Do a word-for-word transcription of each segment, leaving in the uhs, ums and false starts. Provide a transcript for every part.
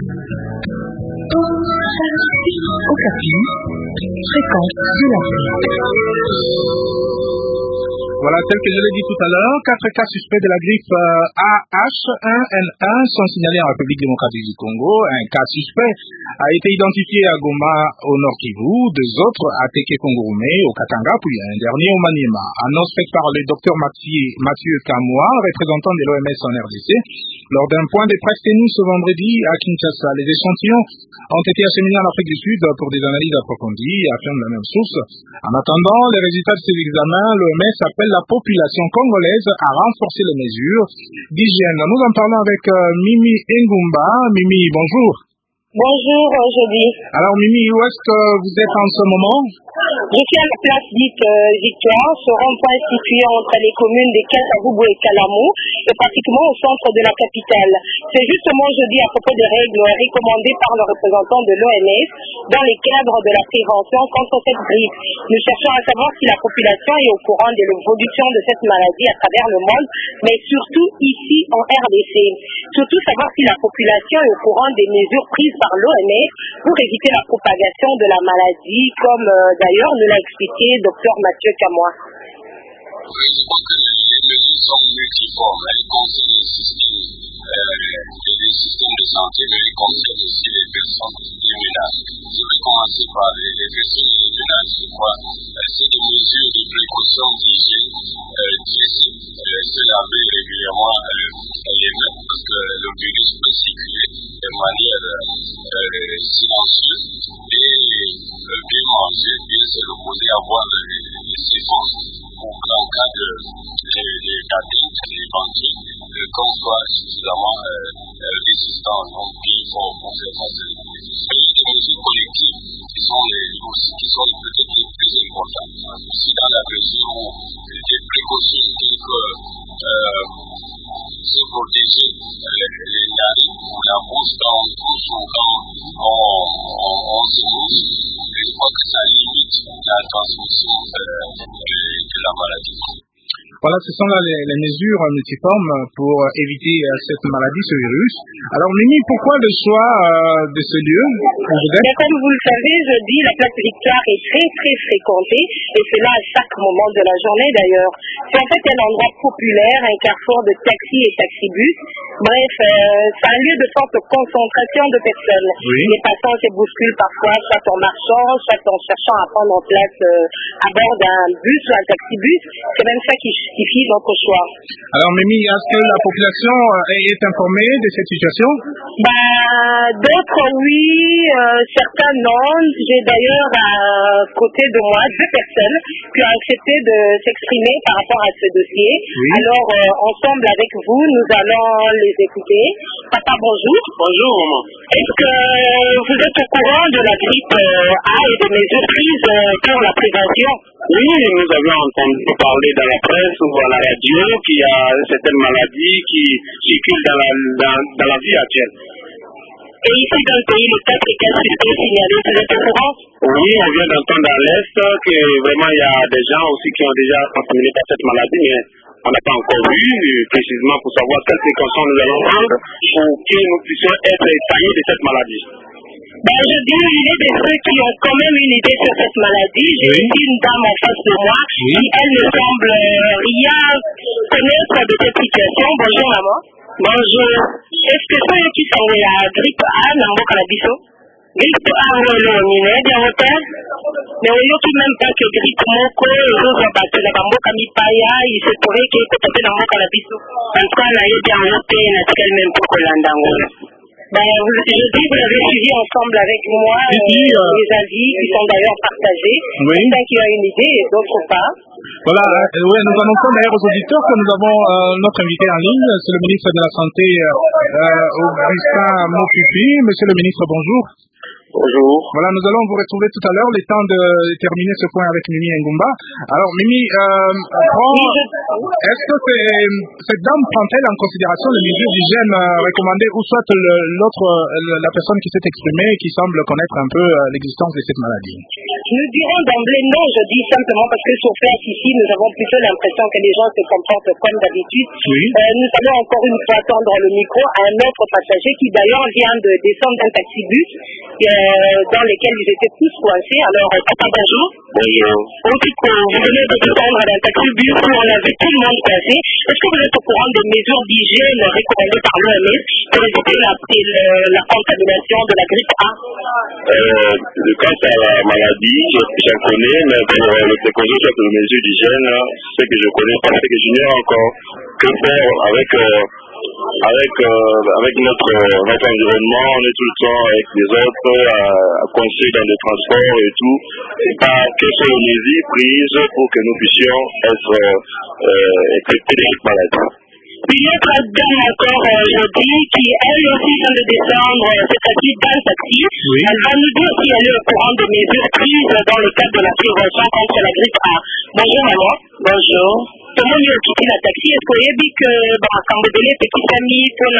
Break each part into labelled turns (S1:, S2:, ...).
S1: Okapi, fréquence de l'Afrique.
S2: Voilà, tel que je l'ai dit tout à l'heure, quatre cas suspects de la grippe A H un N un sont signalés en République démocratique du Congo. Un cas suspect a été identifié à Goma, au Nord Kivu, deux autres à Teke-Kongourumé, au Katanga, puis un dernier au Maniema. Annoncé par le docteur Mathieu, Mathieu Kamwa, représentant de l'O M S en R D C, lors d'un point de presse tenu ce vendredi à Kinshasa. Les échantillons ont été acheminés en Afrique du Sud pour des analyses approfondies, affirme la même source. En attendant les résultats de ces examens, l'O M S appelle la population congolaise à renforcer les mesures d'hygiène. Nous en parlons avec euh, Mimi Ngumba. Mimi, bonjour.
S3: Bonjour, Jody.
S2: Alors Mimi, où est-ce que vous êtes en ce moment?
S3: Je suis à la place dite euh, Victoire, ce rond-point situé entre les communes de Kasavubu et Kalamou, et pratiquement au centre de la capitale. C'est justement, je dis, à propos des règles recommandées par le représentant de l'O M S dans les cadres de la prévention contre cette grippe. Nous cherchons à savoir si la population est au courant de l'évolution de cette maladie à travers le monde, mais surtout ici en R D C. Surtout savoir si la population est au courant des mesures prises par l'O M S pour éviter la propagation de la maladie, comme euh, d'ailleurs nous l'a expliqué docteur Mathieu Kamwa.
S4: Oui, je crois que les mesures sont multiformes. Elles concernent le système, euh, le système de santé, mais elles concernent aussi les personnes du ménage. Je vais commencer par les, les personnes du ménage. Je crois euh, c'est des mesures de précaution d'hygiène, euh, euh, se laver régulièrement euh, les mains parce que le virus peut circuler de manière euh, silencieuse et euh, bien manger, bien se reposer, avoir les, les saisons pour qu'en cas de les cadines, les banquiers, euh, qu'on soit suffisamment euh, euh, résistant, donc bien fort pour faire face à les mesures collectives qui sont les qui sont peut-être les plus importantes. Aussi dans la mesure où les précautions telles que euh, se protéger les, les narines ou la bouche quand on touche ou quand on, on, on se mouche, je crois que ça limite la transmission euh, de, de la maladie.
S2: Voilà, ce sont là les, les mesures multiformes pour éviter euh, cette maladie, ce virus. Alors Mimi, pourquoi le choix euh, de ce lieu?
S3: Mais comme vous le savez, je dis, la place Victoire est très très fréquentée, et c'est là à chaque moment de la journée d'ailleurs. C'est en fait un endroit populaire, un carrefour de taxis et taxibus. Bref, euh, c'est un lieu de forte concentration de personnes.
S2: Oui.
S3: Les passants se bousculent parfois, soit en marchant, soit en cherchant à prendre place euh, à bord d'un bus ou un taxibus. C'est même ça qui justifie notre choix.
S2: Alors Mimi, est-ce que la population est informée de cette situation?
S3: Bah, d'autres oui, euh, certains non. J'ai d'ailleurs à côté de moi deux personnes qui ont accepté de s'exprimer par rapport à ce dossier.
S2: Oui.
S3: Alors, euh, ensemble avec vous, nous allons les écouter. Papa, bonjour.
S4: Bonjour, maman.
S3: Est-ce que vous êtes au courant de la grippe euh, A et des mesures prises euh, pour la prévention?
S4: Oui, nous avions entendu parler dans la presse ou à la radio qu'il y a certaines maladies qui circulent dans la, dans, dans la vie actuelle.
S3: Et ici dans le pays, les quatre cas suspects signalés, vous êtes au courant?
S4: Oui, on vient d'entendre à l'Est que vraiment il y a des gens aussi qui ont déjà contaminé par cette maladie, mais on n'a pas encore vu précisément pour savoir quelles précautions nous allons prendre pour que nous puissions être épargnés de cette maladie.
S3: Ben, je dis une idée de ceux qui ont quand même une idée sur cette maladie. J'ai
S2: Oui.
S3: aussi une dame en face de moi
S2: Oui.
S3: qui, elle, ne semble rien connaître de cette situation. Bonjour, maman. Bonjour. Est-ce que ceux qui sont la grippe A, n'ont pas la biso? Grippe A, on l'a mis, bien hôtel. Mais on n'a tout même pas que grippe moko, les autres battu la bamboka mi paya, il se pourrait qu'il y ait peut-être dans mon calabiso. En tout cas, on a eu bien hôtel, naturel même pour Colandango. Ben, vous, je dis, vous l'avez suivi ensemble avec moi,
S2: Oui,
S3: euh,
S2: oui, euh...
S3: les avis qui sont d'ailleurs partagés.
S2: Oui.
S3: Certains qui ont une idée et d'autres pas.
S2: Voilà, euh, ouais, nous annonçons d'ailleurs aux auditeurs que nous avons euh, notre invité en ligne, c'est le ministre de la Santé, euh, Augustin Mokupi. Monsieur le ministre, bonjour.
S5: Bonjour.
S2: Voilà, nous allons vous retrouver tout à l'heure, le temps de terminer ce point avec Mimi Ngumba. Alors, Mimi, euh, prend, est-ce que c'est, cette dame prend-elle en considération les mesures d'hygiène euh, recommandées, ou soit le, l'autre, le, la personne qui s'est exprimée, qui semble connaître un peu euh, l'existence de cette maladie?
S3: Nous dirons d'emblée non, je dis simplement parce que sur place ici, nous avons plutôt l'impression que les gens se comportent comme d'habitude.
S2: Oui.
S3: Euh, nous allons encore une fois tendre le micro à un autre passager qui d'ailleurs vient de descendre d'un taxi-bus euh, dans lequel ils étaient tous coincés. Alors, euh, papa, bonjour.
S5: Bonjour.
S3: On dit que vous venez de descendre d'un taxi-bus où on avait tout le monde coincé. Est-ce que vous êtes au courant des mesures d'hygiène recommandées par l'O M S pour éviter la, la, la contamination de la grippe A?
S5: Euh, quant à la maladie, j'en connais, mais pour euh, les précautions sur les mesures d'hygiène, ce que je connais pas, c'est que j'ignore encore que faire avec, euh, avec, euh, avec notre, notre environnement. On est tout le temps avec les autres, à, à coincer dans les transports et tout. C'est pas quelles sont les mesures prises pour que nous puissions être euh, traités de cette maladie.
S3: Une autre dame encore aujourd'hui qui elle aussi vient de descendre cette fois-ci dans le taxi.
S2: Oui.
S3: Elle va nous dire si elle est au courant des mesures prises dans le cadre de la prévention contre la grippe A. Bonjour maman. Bonjour. Comment nous quitter la taxi? Est-ce que vous avez dit que quand vous donnez petits amis pour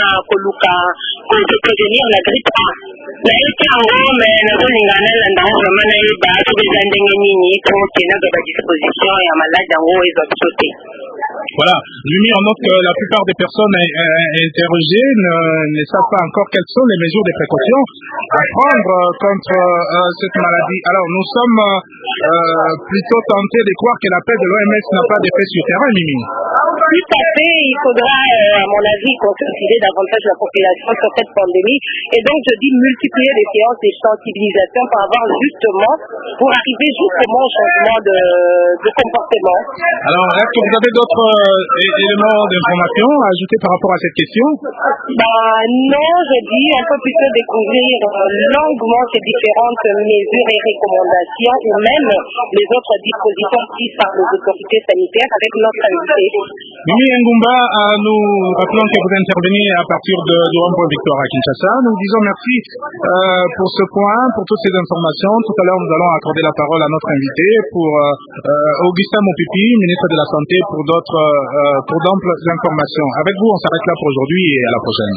S3: se prévenir la grippe A? Mais elle est en gros, mais nous avons une année dans le domaine de la pandémie pour tenir de la disposition et à malade en haut et de sauter.
S2: Voilà, Mimi, on note que la plupart des personnes interrogées ne, ne savent pas encore quelles sont les mesures de précaution à prendre contre euh, cette maladie. Alors, nous sommes euh, plutôt tentés de croire que l'appel de l'O M S n'a pas d'effet sur terrain, Mimi.
S3: Tout à fait, il faudra, euh, à mon avis, conscientiser davantage la population sur cette pandémie. Et donc, je dis multiplier les séances de sensibilisation pour avoir justement, pour arriver justement au changement de, de comportement.
S2: Alors, est-ce que vous avez d'autres euh, éléments d'information à ajouter par rapport à cette question?
S3: Bah, non, je dis, on peut plutôt découvrir euh, longuement ces différentes mesures et recommandations ou même les autres dispositions prises par les autorités sanitaires avec notre invité.
S2: Mimi Ngumba, euh, nous rappelons que vous intervenez à partir de, du rond-point Victoire à Kinshasa. Nous disons merci euh, pour ce point, pour toutes ces informations. Tout à l'heure, nous allons accorder la parole à notre invité, pour euh, euh, Augustin Mopipi, ministre de la Santé, pour d'autres, euh, pour d'amples informations. Avec vous, on s'arrête là pour aujourd'hui et à la prochaine.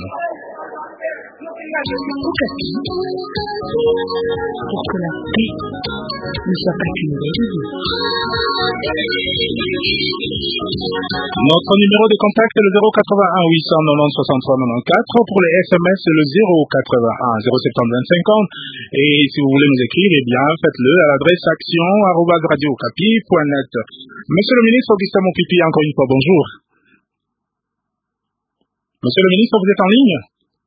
S1: Pour que la paix ne soit pas qu'une illusion.
S2: Notre numéro de contact est le zéro quatre-vingt-un huit cent quatre-vingt-dix soixante-trois quatre-vingt-dix. Pour les S M S, c'est le zéro quatre-vingt-un zéro soixante-dix cinquante. Et si vous voulez nous écrire, eh bien, faites-le à l'adresse action arobase radio okapi point net. Monsieur le ministre Augustin Mopipi, encore une fois, bonjour. Monsieur le ministre, vous êtes en ligne?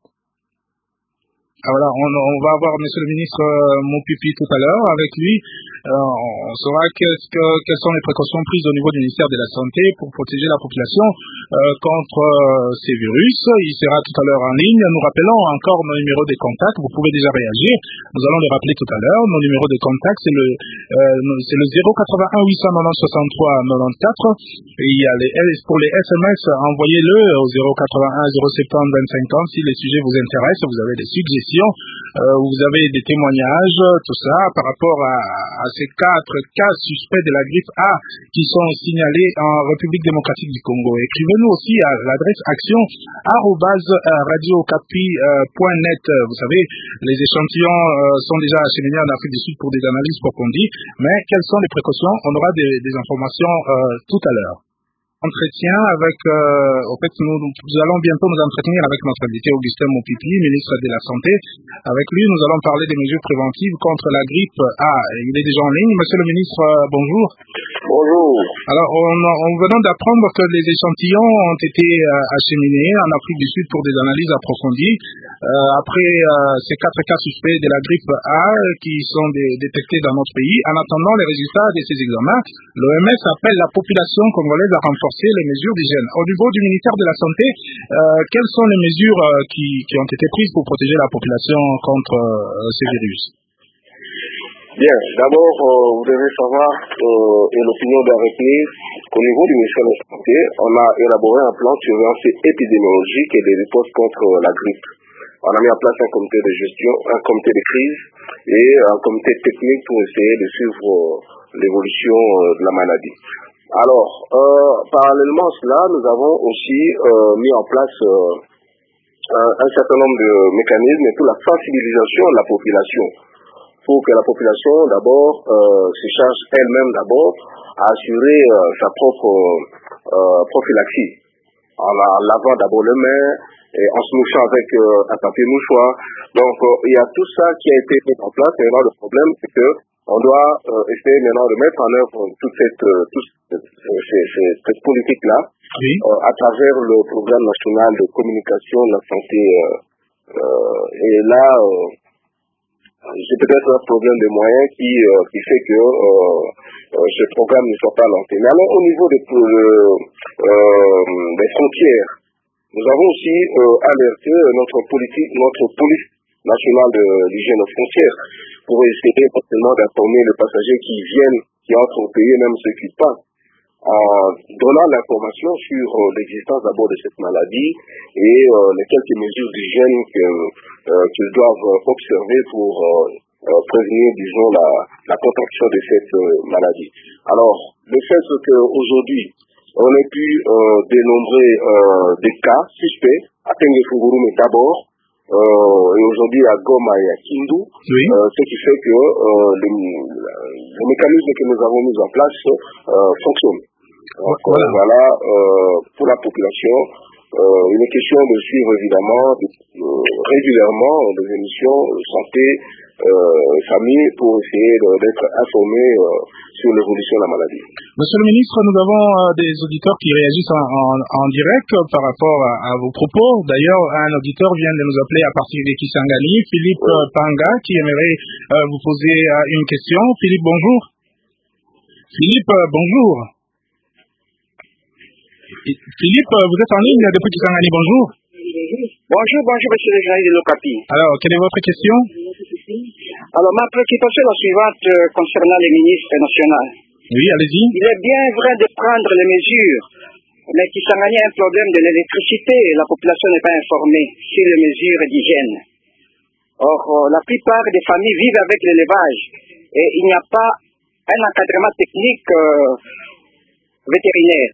S2: Ah voilà, on, on va avoir Monsieur le ministre euh, Mopipi tout à l'heure. Avec lui, euh, on saura qu'est-ce que, quelles sont les précautions prises au niveau du ministère de la Santé pour protéger la population euh, contre euh, ces virus. Il sera tout à l'heure en ligne. Nous rappelons encore nos numéros de contact. Vous pouvez déjà réagir. Nous allons les rappeler tout à l'heure. Nos numéros de contact, c'est le euh, c'est le zéro quatre-vingt-un huit cent quatre-vingt-dix soixante-trois quatre-vingt-quatorze. Et il y a les, pour les S M S, envoyez-le au zéro quatre-vingt-un zéro soixante-dix vingt cinquante si les sujets vous intéressent. Vous avez des suggestions. Euh, vous avez des témoignages, tout ça, par rapport à, à ces quatre cas suspects de la grippe A qui sont signalés en République démocratique du Congo. Écrivez-nous aussi à l'adresse action arobase radio okapi point net. Vous savez, les échantillons euh, sont déjà acheminés en Afrique du Sud pour des analyses approfondies, mais quelles sont les précautions? On aura des, des informations euh, tout à l'heure. Entretien avec, euh, au fait, nous, nous allons bientôt nous entretenir avec notre invité Augustin Mopipi, ministre de la Santé. Avec lui, nous allons parler des mesures préventives contre la grippe A. Il est déjà en ligne. Monsieur le ministre, euh, bonjour.
S5: Bonjour.
S2: Alors, on, on venant d'apprendre que les échantillons ont été euh, acheminés en Afrique du Sud pour des analyses approfondies. Euh, après euh, ces quatre cas suspects de la grippe A qui sont des, détectés dans notre pays, en attendant les résultats de ces examens, l'O M S appelle la population congolaise à renforcer les mesures d'hygiène. Au niveau du ministère de la Santé, euh, quelles sont les mesures euh, qui, qui ont été prises pour protéger la population contre euh, ces virus?
S5: Bien, d'abord, euh, vous devez savoir, euh, et l'opinion doit retenir qu'au niveau du ministère de la Santé, on a élaboré un plan de surveillance épidémiologique et de réponse contre la grippe. On a mis en place un comité de gestion, un comité de crise et un comité technique pour essayer de suivre l'évolution de la maladie. Alors, euh, parallèlement à cela, nous avons aussi euh, mis en place euh, un, un certain nombre de mécanismes pour la sensibilisation de la population, pour que la population d'abord euh, se charge elle-même d'abord à assurer euh, sa propre euh, prophylaxie, en, en lavant d'abord les mains et en se mouchant avec euh, un papier mouchoir. Donc euh, il y a tout ça qui a été mis en place. Maintenant le problème c'est que on doit euh, essayer maintenant de mettre en œuvre toute cette, euh, toute cette, cette, cette politique-là oui. euh, à travers le programme national de communication de la santé. Euh, euh, et là, euh, c'est peut-être un problème de moyens qui, euh, qui fait que euh, euh, ce programme ne soit pas lancé. Mais alors au niveau des, euh, euh, des frontières, nous avons aussi euh, alerté notre politique, notre police nationale de l'hygiène aux frontières pour essayer potentiellement d'informer les passagers qui viennent, qui entrent au pays, même ceux qui passent, en donnant l'information sur euh, l'existence d'abord de cette maladie et euh, les quelques mesures d'hygiène que, euh, qu'ils doivent observer pour euh, euh, prévenir, disons, la, la contraction de cette euh, maladie. Alors, le fait qu'aujourd'hui, on ait pu euh, dénombrer euh, des cas suspects à Tengue-Fungurume d'abord, Euh, et aujourd'hui à Goma et à Kindu, oui. euh, ce qui fait que euh, les, les mécanismes que nous avons mis en place euh, fonctionnent. Donc voilà, euh, voilà euh, pour la population, euh, il est question de suivre évidemment de, euh, régulièrement des émissions de santé, euh, famille pour essayer de, d'être informé euh, sur l'évolution de la maladie.
S2: Monsieur le ministre, nous avons euh, des auditeurs qui réagissent en, en, en direct par rapport à, à vos propos. D'ailleurs, un auditeur vient de nous appeler à partir de Kisangani, Philippe oui. Panga, qui aimerait euh, vous poser euh, une question. Philippe, bonjour. Philippe, euh, bonjour. Philippe, vous êtes en ligne depuis Kisangani, bonjour.
S6: Bonjour, bonjour, monsieur le journaliste de l'Ocapi.
S2: Alors, quelle est votre question?
S6: Alors, ma préoccupation est la suivante euh, concernant les ministres nationaux.
S2: Oui, allez-y.
S6: Il est bien vrai de prendre les mesures, mais Kisangani a un problème de l'électricité. La population n'est pas informée sur les mesures d'hygiène. Or, euh, la plupart des familles vivent avec l'élevage et il n'y a pas un encadrement technique euh, vétérinaire.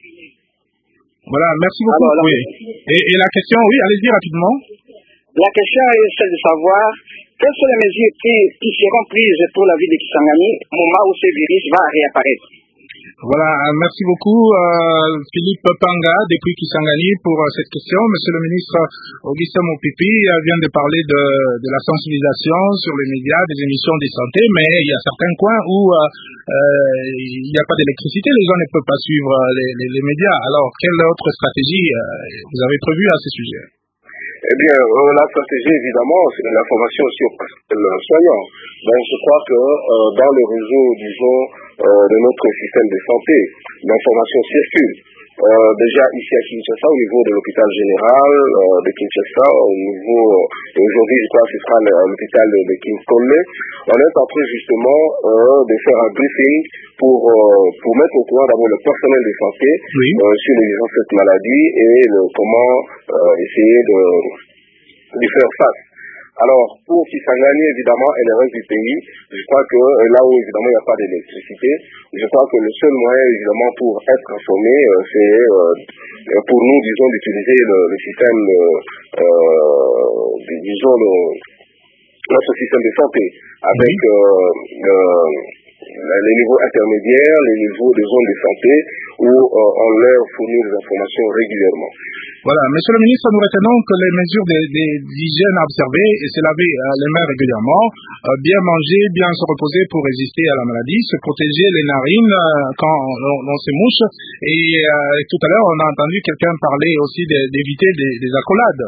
S2: Voilà, merci beaucoup. Alors, la... oui. et, et la question, oui, allez-y rapidement.
S6: La question est celle de savoir quelles sont les mesures qui, qui seront prises pour la vie de Kisangani au moment où ce virus va réapparaître.
S2: Voilà, merci beaucoup euh, Philippe Panga depuis Kisangani pour euh, cette question. Monsieur le ministre Augustin Mopipi euh, vient de parler de, de la sensibilisation sur les médias, des émissions de santé, mais il y a certains coins où euh, euh, il n'y a pas d'électricité, les gens ne peuvent pas suivre les, les, les médias. Alors, quelle autre stratégie euh, vous avez prévue à ce sujet?
S5: Eh bien, euh, la stratégie, évidemment, c'est de l'information sur le soignant. Donc, je crois que euh, dans le réseau, disons, euh, de notre système de santé, l'information circule. Euh, déjà, ici à Kinshasa, au niveau de l'hôpital général euh, de Kinshasa, au niveau, euh, aujourd'hui, je crois que ce sera l'hôpital de, de Kingstonley, on est en train, justement, euh, de faire un briefing pour, euh, pour mettre au courant d'abord le personnel de santé oui. euh, sur l'existence de cette maladie et le, comment euh, essayer de, de faire face. Alors, pour Kisangani, évidemment, et le reste du pays, je crois que euh, là où, évidemment, il n'y a pas d'électricité, je crois que le seul moyen, évidemment, pour être informé, euh, c'est euh, pour nous, disons, d'utiliser le, le système, euh, euh, disons, le, notre système de santé, avec euh, euh, les niveaux intermédiaires, les niveaux des zones de santé, où euh, on leur fournit des informations régulièrement.
S2: Voilà, monsieur le ministre, nous retenons que les mesures d'hygiène à observer, et se laver euh, les mains régulièrement, euh, bien manger, bien se reposer pour résister à la maladie, se protéger les narines euh, quand on, on se mouche. Et euh, tout à l'heure, on a entendu quelqu'un parler aussi d'éviter des, des accolades.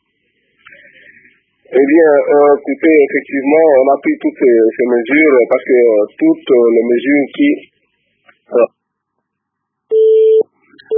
S5: Eh bien, euh, écoutez, effectivement, on a pris toutes ces, ces mesures parce que euh, toutes les mesures qui... Euh,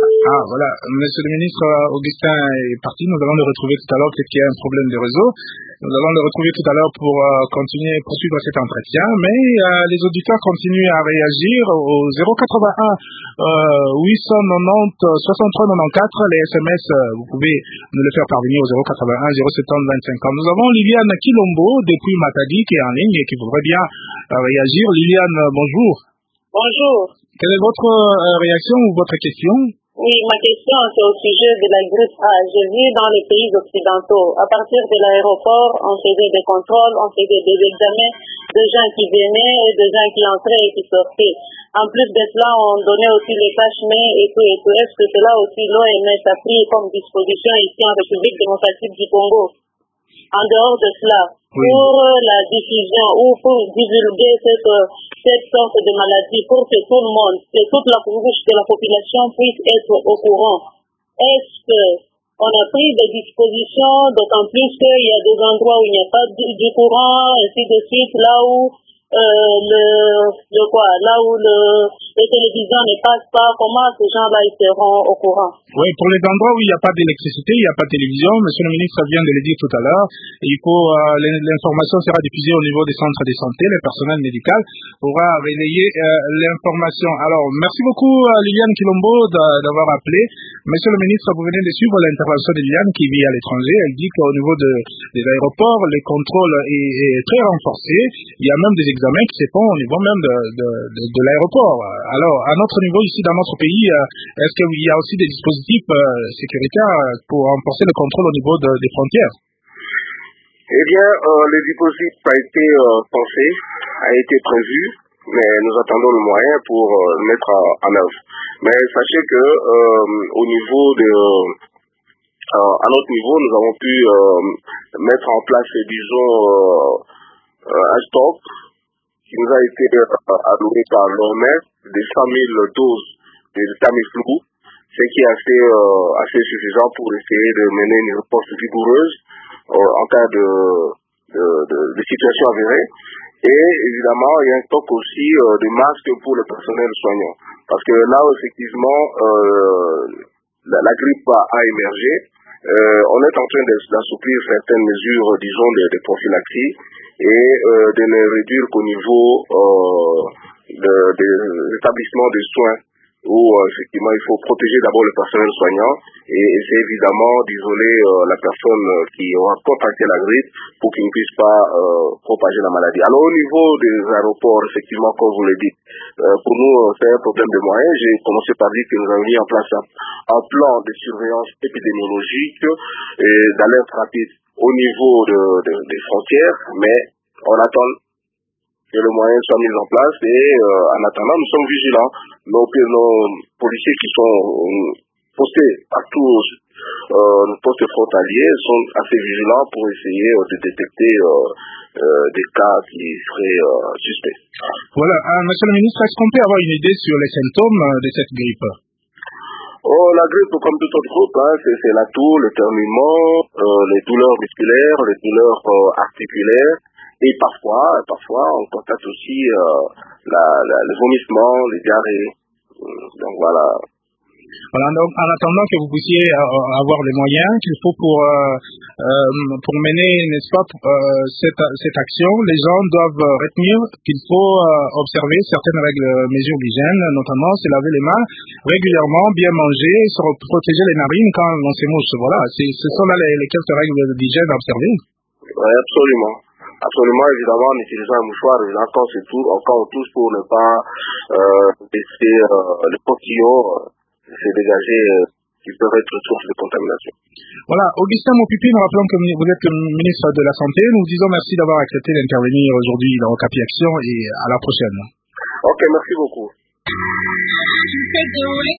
S2: Ah, voilà. Monsieur le ministre Augustin est parti. Nous allons le retrouver tout à l'heure. Peut-être qu'il y a un problème de réseau. Nous allons le retrouver tout à l'heure pour euh, continuer, poursuivre cet entretien. Mais euh, les auditeurs continuent à réagir au zéro quatre-vingt-un euh, huit cent quatre-vingt-dix soixante-trois quatre-vingt-quatorze. Les S M S, euh, vous pouvez nous le faire parvenir au zéro quatre-vingt-un zéro soixante-dix vingt-cinq ans. Nous avons Liliane Kilombo depuis Matadi qui est en ligne et qui voudrait bien euh, réagir. Liliane, bonjour.
S3: Bonjour.
S2: Quelle est votre euh, réaction ou votre question?
S3: Oui, ma question c'est au sujet de la grippe A. Je vis dans les pays occidentaux. À partir de l'aéroport, on faisait des contrôles, on faisait des examens de gens qui venaient et de gens qui entraient et qui sortaient. En plus de cela, on donnait aussi les cache-mains et tout et tout. Est-ce que cela aussi l'O M S a pris comme disposition ici en République démocratique du Congo? En dehors de cela, oui, pour la diffusion ou pour divulguer cette, cette sorte de maladie, pour que tout le monde, que toute la couche de la population puisse être au courant, est-ce qu'on a pris des dispositions, d'autant plus qu'il y a des endroits où il n'y a pas du, du courant, ainsi de suite, là où euh, le, le quoi, là où le, les télévisions ne passent pas, comment ces gens-là ils seront au courant?
S2: Oui, pour les endroits où il n'y a pas d'électricité, il n'y a pas de télévision, monsieur le ministre vient de le dire tout à l'heure, il faut, euh, l'information sera diffusée au niveau des centres de santé, le personnel médical pourra relayer euh, l'information. Alors, merci beaucoup à Liliane Kilombo d'avoir appelé. Monsieur le ministre, vous venez de suivre l'intervention de Liliane qui vit à l'étranger. Elle dit qu'au niveau de, de l'aéroport, le contrôle est, est très renforcé. Il y a même des examens qui se font au niveau même de, de, de, de l'aéroport. Alors, à notre niveau ici dans notre pays, euh, est-ce qu'il y a aussi des dispositifs euh, sécuritaires pour renforcer le contrôle au niveau de, des frontières?
S5: Eh bien, euh, le dispositif a été euh, pensé, a été prévu, mais nous attendons le moyen pour euh, le mettre en œuvre. Mais sachez que euh, au niveau de, euh, à notre niveau, nous avons pu euh, mettre en place, disons, euh, un stock qui nous a été euh, alloué par l'O M S de cent mille doses de Tamiflu, ce qui est assez, euh, assez suffisant pour essayer de mener une réponse rigoureuse euh, en cas de, de, de, de situation avérée. Et évidemment, il y a un stock aussi euh, de masques pour le personnel soignant. Parce que là, effectivement, euh, la, la grippe a, a émergé. Euh, on est en train d'assouplir certaines mesures, disons, de, de prophylaxie et euh, de ne réduire qu'au niveau euh, de, des établissements de soins où euh, effectivement il faut protéger d'abord le personnel soignant et essayer évidemment d'isoler euh, la personne qui aura contracté la grippe pour qu'il ne puisse pas euh, propager la maladie. Alors au niveau des aéroports, effectivement, comme vous le dites, euh, pour nous c'est un problème de moyens. J'ai commencé par dire que nous avons mis en place un, un plan de surveillance épidémiologique et d'alerte rapide au niveau de, de, des frontières, mais on attend que le moyen soit mis en place et euh, en attendant, nous sommes vigilants. Nos, nos policiers qui sont euh, postés partout, euh, nos postes frontaliers sont assez vigilants pour essayer euh, de détecter euh, euh, des cas qui seraient euh, suspects.
S2: Voilà, euh, monsieur le ministre, est-ce qu'on peut avoir une idée sur les symptômes de cette grippe?
S5: Oh, la grippe, comme toute autre grippe, hein, c'est la toux, l'éternuement, euh, les douleurs musculaires, les douleurs euh, articulaires. Et parfois, parfois, on constate aussi euh, la, la, le vomissement, les diarrhées. Donc voilà.
S2: Voilà, donc en attendant que vous puissiez euh, avoir les moyens qu'il faut pour euh, euh, pour mener, n'est-ce pas, pour, euh, cette cette action, les gens doivent retenir qu'il faut euh, observer certaines règles, mesures d'hygiène, notamment se laver les mains régulièrement, bien manger, se protéger les narines quand on se mouche. Voilà, ce sont là les, les quelques règles d'hygiène à observer.
S5: Oui, absolument. Absolument, évidemment, en utilisant un mouchoir, évidemment, quand c'est tout, quand on touche pour ne pas euh, laisser euh, les portillons euh, se dégager, euh, qui peuvent être source de contamination.
S2: Voilà, Augustin Mopipi, nous rappelons que vous êtes le ministre de la Santé. Nous disons merci d'avoir accepté d'intervenir aujourd'hui dans Okapi Action et à la prochaine.
S5: Ok, merci beaucoup.